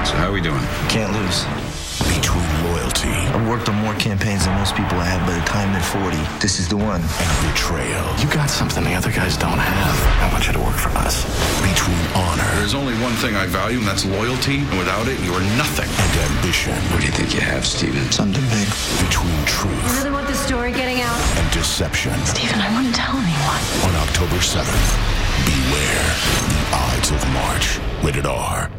So how are we doing? Can't lose. Between loyalty. I've worked on more campaigns than most people have. By the time they're 40, this is the one. And betrayal. You got something the other guys don't have. I want you to work for us. Between honor. There's only one thing I value, and that's loyalty. And without it, you're nothing. And ambition. What do you think you have, Steven? Something big. Between truth. You really want this story getting out? And deception. Steven, I wouldn't tell anyone. On October 7th, beware the Ides of March. Rated R.